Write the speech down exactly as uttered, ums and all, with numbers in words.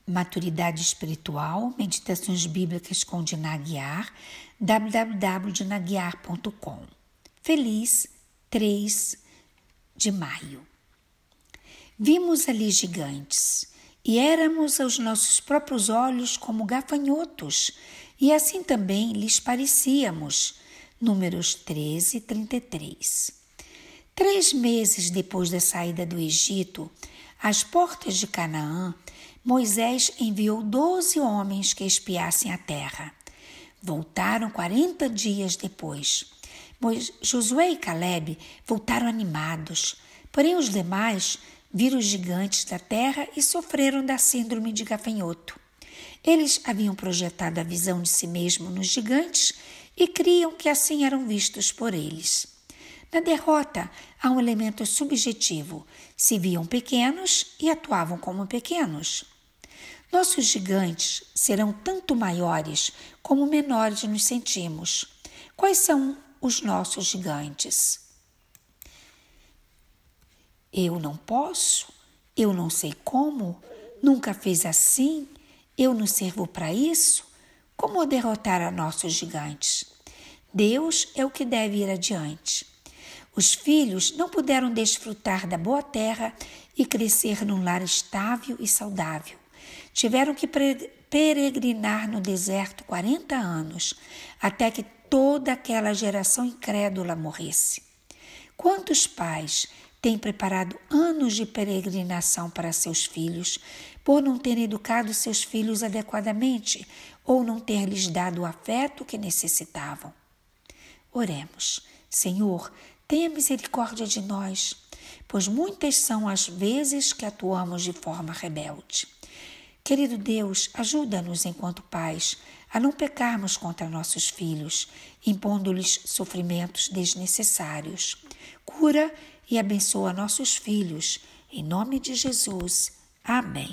Maturidade Espiritual, Meditações Bíblicas com Dina Aguiar, w w w ponto dina aguiar ponto com. Feliz três de maio. Vimos ali gigantes, e éramos aos nossos próprios olhos como gafanhotos, e assim também lhes parecíamos. Números treze, trinta e três. Três meses depois da saída do Egito, às portas de Canaã, Moisés enviou doze homens que espiassem a terra. Voltaram quarenta dias depois. Josué e Caleb voltaram animados, porém os demais viram os gigantes da terra e sofreram da síndrome de gafanhoto. Eles haviam projetado a visão de si mesmo nos gigantes e criam que assim eram vistos por eles. Na derrota, há um elemento subjetivo. Se viam pequenos e atuavam como pequenos. Nossos gigantes serão tanto maiores como menores nos sentimos. Quais são os nossos gigantes? Eu não posso, eu não sei como, nunca fiz assim, eu não sirvo para isso. Como derrotar a nossos gigantes? Deus é o que deve ir adiante. Os filhos não puderam desfrutar da boa terra e crescer num lar estável e saudável. Tiveram que peregrinar no deserto quarenta anos, até que toda aquela geração incrédula morresse. Quantos pais têm preparado anos de peregrinação para seus filhos, por não terem educado seus filhos adequadamente ou não ter lhes dado o afeto que necessitavam? Oremos. Senhor, tenha misericórdia de nós, pois muitas são as vezes que atuamos de forma rebelde. Querido Deus, ajuda-nos enquanto pais a não pecarmos contra nossos filhos, impondo-lhes sofrimentos desnecessários. Cura e abençoa nossos filhos. Em nome de Jesus. Amém.